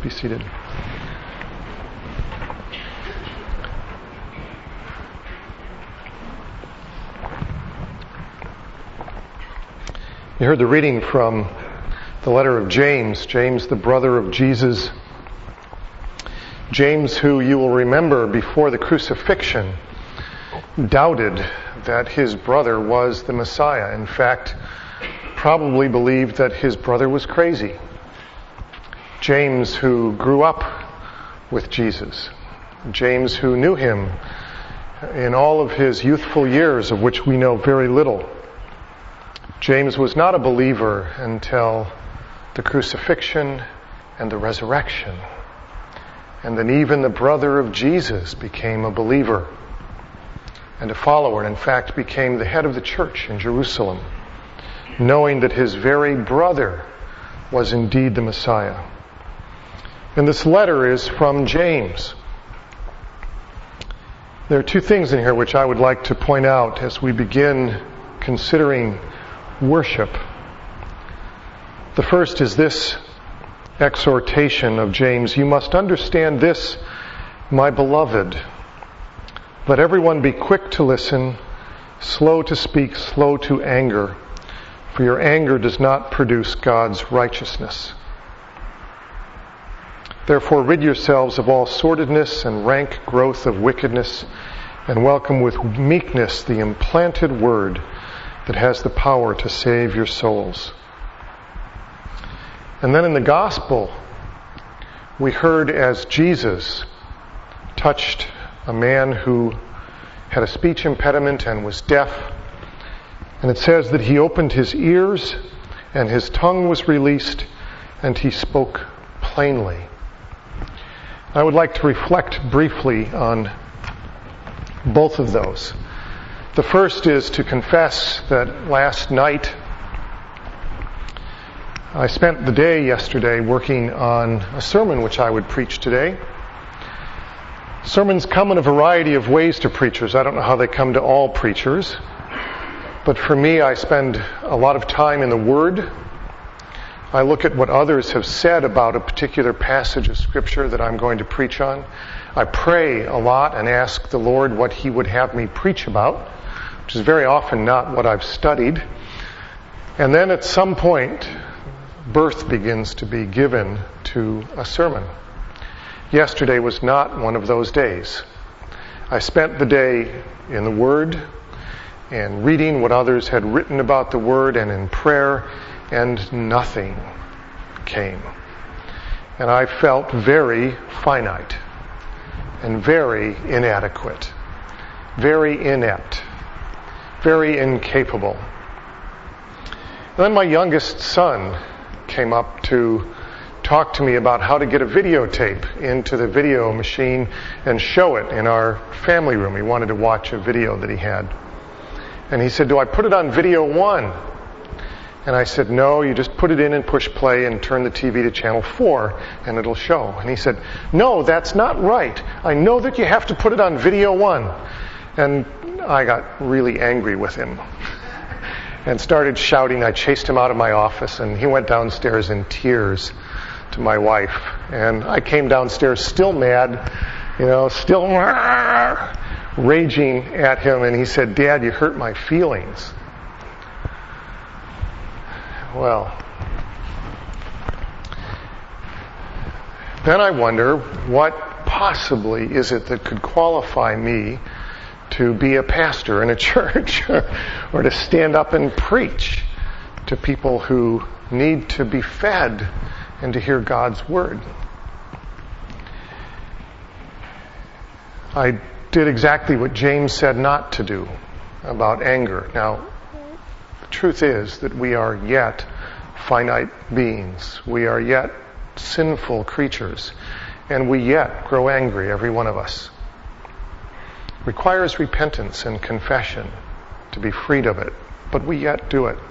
be seated. You heard the reading from the letter of James, James the brother of Jesus. James, who you will remember before the crucifixion, doubted that his brother was the Messiah. In fact, probably believed that his brother was crazy. James, who grew up with Jesus. James, who knew him in all of his youthful years, of which we know very little. James was not a believer until the crucifixion and the resurrection. And then even the brother of Jesus became a believer and a follower, and in fact became the head of the church in Jerusalem, knowing that his very brother was indeed the Messiah. And this letter is from James. There are two things in here which I would like to point out as we begin considering worship. The first is this exhortation of James: "You must understand this, my beloved. Let everyone be quick to listen, slow to speak, slow to anger, for your anger does not produce God's righteousness. Therefore rid yourselves of all sordidness and rank growth of wickedness, and welcome with meekness the implanted word that has the power to save your souls." And then in the gospel, we heard as Jesus touched a man who had a speech impediment and was deaf. And it says that he opened his ears and his tongue was released and he spoke plainly. I would like to reflect briefly on both of those. The first is to confess that last night I spent the day yesterday working on a sermon which I would preach today. Sermons come in a variety of ways to preachers. I don't know how they come to all preachers. But for me, I spend a lot of time in the Word. I look at what others have said about a particular passage of Scripture that I'm going to preach on. I pray a lot and ask the Lord what He would have me preach about, which is very often not what I've studied. And then at some point, birth begins to be given to a sermon. Yesterday was not one of those days. I spent the day in the Word and reading what others had written about the Word and in prayer, and nothing came. And I felt very finite and very inadequate, very inept, very incapable. And then my youngest son came up to talk to me about how to get a videotape into the video machine and show it in our family room. He wanted to watch a video that he had. And he said, "Do I put it on video 1? And I said, "No, you just put it in and push play and turn the TV to channel 4 and it'll show." And he said, "No, that's not right. I know that you have to put it on video 1. And I got really angry with him and started shouting. I chased him out of my office and he went downstairs in tears to my wife. And I came downstairs still mad, still raging at him. And he said, "Dad, you hurt my feelings." Well, then I wonder, what possibly is it that could qualify me to be a pastor in a church or to stand up and preach to people who need to be fed and to hear God's Word? I did exactly what James said not to do about anger. Now, the truth is that we are yet finite beings. We are yet sinful creatures. And we yet grow angry, every one of us. It requires repentance and confession to be freed of it. But we yet do it.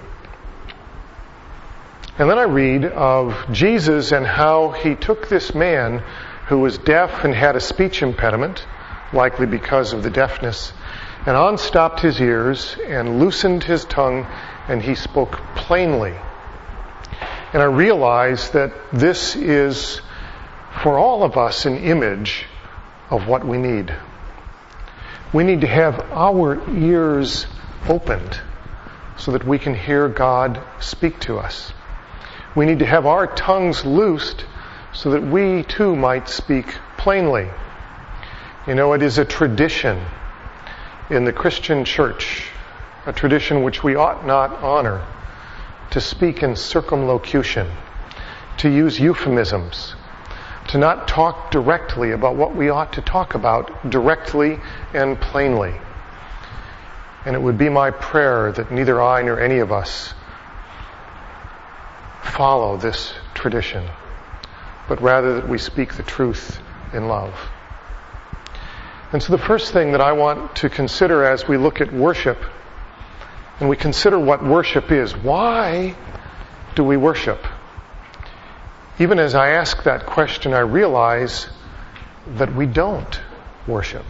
And then I read of Jesus and how He took this man who was deaf and had a speech impediment, likely because of the deafness, and unstopped his ears and loosened his tongue, and he spoke plainly. And I realize that this is for all of us an image of what we need. We need to have our ears opened so that we can hear God speak to us. We need to have our tongues loosed so that we too might speak plainly. You know, it is a tradition in the Christian church, a tradition which we ought not honor, to speak in circumlocution, to use euphemisms, to not talk directly about what we ought to talk about directly and plainly. And it would be my prayer that neither I nor any of us follow this tradition, but rather that we speak the truth in love. And so the first thing that I want to consider as we look at worship, and we consider what worship is, why do we worship? Even as I ask that question, I realize that we don't worship.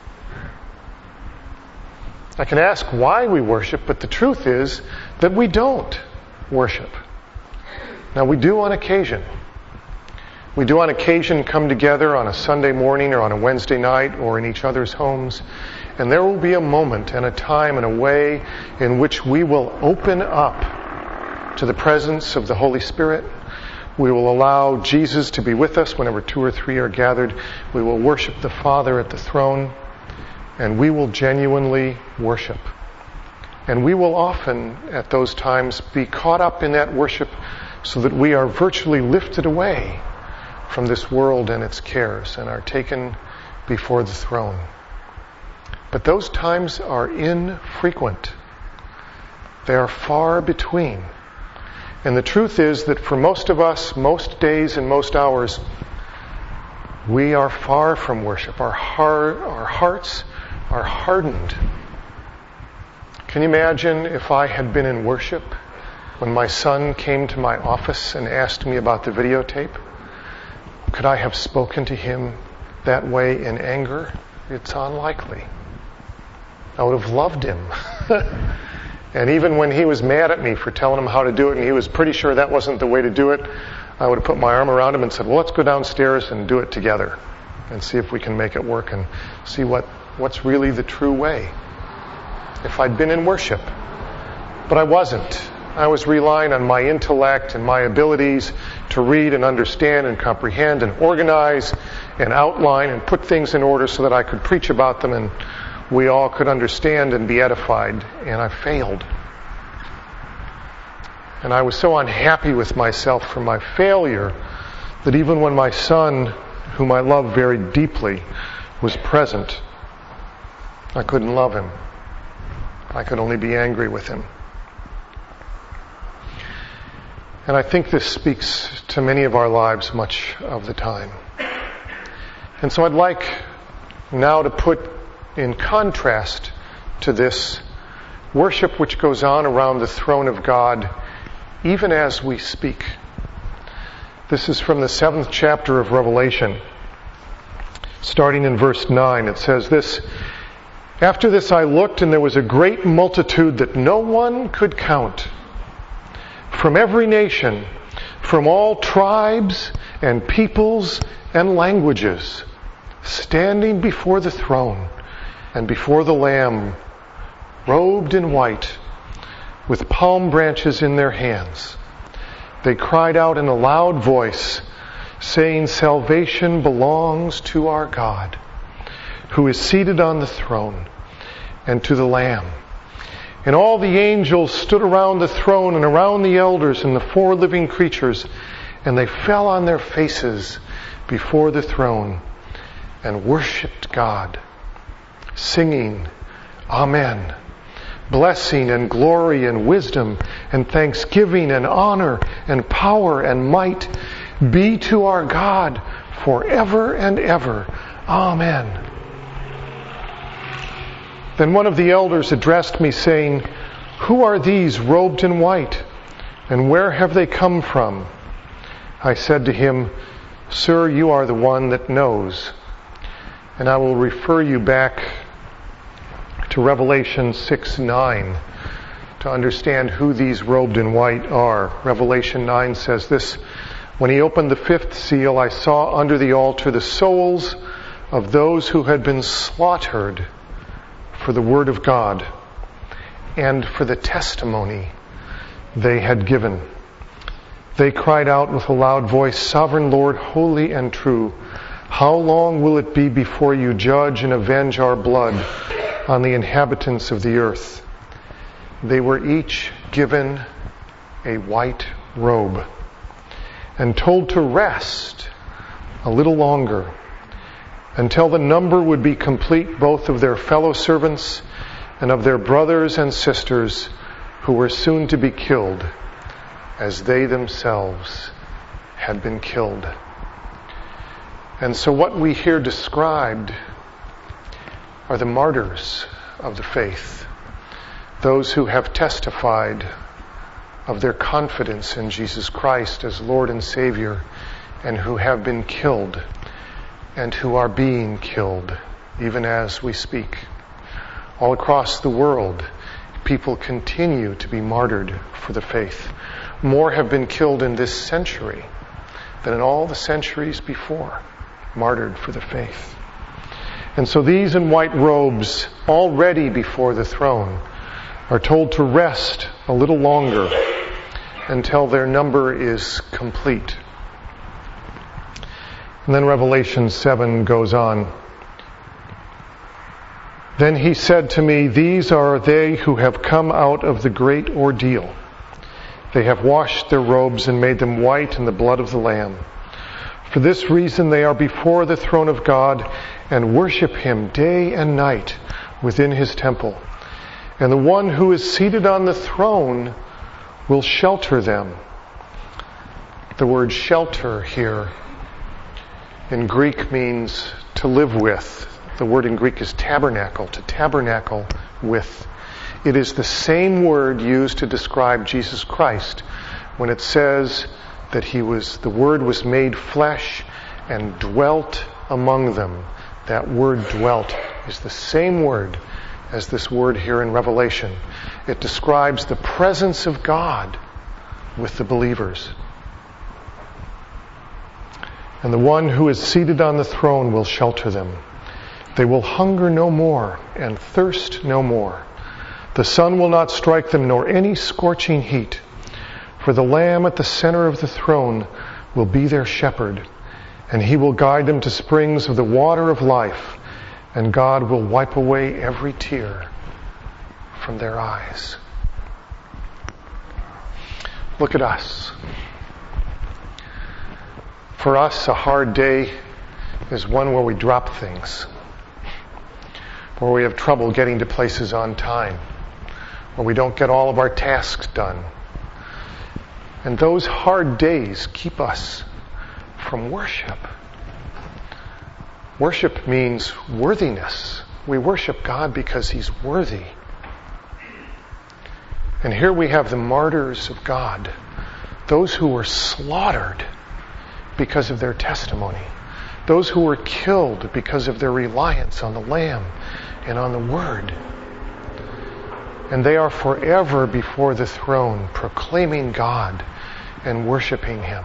I can ask why we worship, but the truth is that we don't worship. Now, we do on occasion. We do on occasion come together on a Sunday morning or on a Wednesday night or in each other's homes, and there will be a moment and a time and a way in which we will open up to the presence of the Holy Spirit. We will allow Jesus to be with us whenever 2 or 3 are gathered. We will worship the Father at the throne, and we will genuinely worship. And we will often, at those times, be caught up in that worship so that we are virtually lifted away from this world and its cares and are taken before the throne. But those times are infrequent. They are far between. And the truth is that for most of us, most days and most hours, we are far from worship. Our hearts are hardened. Can you imagine if I had been in worship when my son came to my office and asked me about the videotape? Could I have spoken to him that way in anger? It's unlikely. I would have loved him. And even when he was mad at me for telling him how to do it, and he was pretty sure that wasn't the way to do it, I would have put my arm around him and said, well, let's go downstairs and do it together and see if we can make it work and see what's really the true way. If I'd been in worship. But I wasn't. I was relying on my intellect and my abilities to read and understand and comprehend and organize and outline and put things in order so that I could preach about them and we all could understand and be edified. And I failed. And I was so unhappy with myself for my failure that even when my son, whom I love very deeply, was present, I couldn't love him. I could only be angry with him. And I think this speaks to many of our lives much of the time. And so I'd like now to put in contrast to this worship which goes on around the throne of God even as we speak. This is from the 7th chapter of Revelation. Starting in verse 9, it says this, "After this I looked, and there was a great multitude that no one could count, from every nation, from all tribes and peoples and languages, standing before the throne and before the Lamb, robed in white, with palm branches in their hands. They cried out in a loud voice, saying, 'Salvation belongs to our God, who is seated on the throne, and to the Lamb.' And all the angels stood around the throne and around the elders and the 4 living creatures, and they fell on their faces before the throne and worshipped God, singing, 'Amen. Blessing and glory and wisdom and thanksgiving and honor and power and might be to our God forever and ever. Amen.' Then one of the elders addressed me, saying, 'Who are these robed in white, and where have they come from?' I said to him, 'Sir, you are the one that knows.' And I will refer you back to Revelation 6:9 to understand who these robed in white are. Revelation 9 says this, When he opened the fifth seal, I saw under the altar the souls of those who had been slaughtered for the word of God and for the testimony they had given. They cried out with a loud voice, Sovereign Lord, holy and true, how long will it be before you judge and avenge our blood on the inhabitants of the earth? They were each given a white robe and told to rest a little longer until the number would be complete, both of their fellow servants and of their brothers and sisters who were soon to be killed as they themselves had been killed. And so what we hear described are the martyrs of the faith, those who have testified of their confidence in Jesus Christ as Lord and Savior, and who have been killed and who are being killed even as we speak. All across the world, people continue to be martyred for the faith. More have been killed in this century than in all the centuries before, martyred for the faith. And so these in white robes, already before the throne, are told to rest a little longer until their number is complete. And then Revelation 7 goes on. Then he said to me, These are they who have come out of the great ordeal. They have washed their robes and made them white in the blood of the Lamb. For this reason they are before the throne of God and worship him day and night within his temple. And the one who is seated on the throne will shelter them. The word shelter here in Greek means to live with. The word in Greek is tabernacle, to tabernacle with. It is the same word used to describe Jesus Christ when it says that the Word was made flesh and dwelt among them. That word dwelt is the same word as this word here in Revelation. It describes the presence of God with the believers. And the one who is seated on the throne will shelter them. They will hunger no more and thirst no more. The sun will not strike them, nor any scorching heat. For the Lamb at the center of the throne will be their shepherd, and he will guide them to springs of the water of life, and God will wipe away every tear from their eyes. Look at us. For us, a hard day is one where we drop things, where we have trouble getting to places on time, where we don't get all of our tasks done. And those hard days keep us from worship. Worship means worthiness. We worship God because he's worthy. And here we have the martyrs of God, those who were slaughtered because of their testimony, those who were killed because of their reliance on the Lamb and on the Word. And they are forever before the throne, proclaiming God and worshiping him.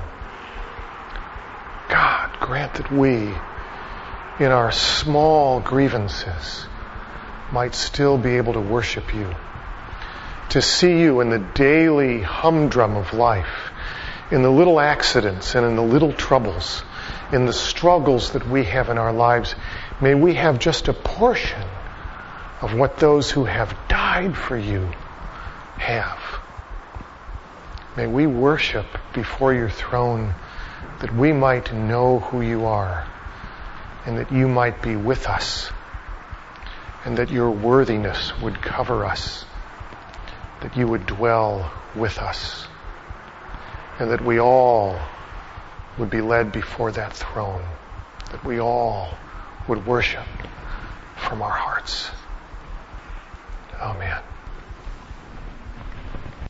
God, grant that we, in our small grievances, might still be able to worship you, to see you in the daily humdrum of life, in the little accidents and in the little troubles, in the struggles that we have in our lives. May we have just a portion of what those who have died for you have. May we worship before your throne that we might know who you are and that you might be with us and that your worthiness would cover us, that you would dwell with us, and that we all would be led before that throne, that we all would worship from our hearts. Amen.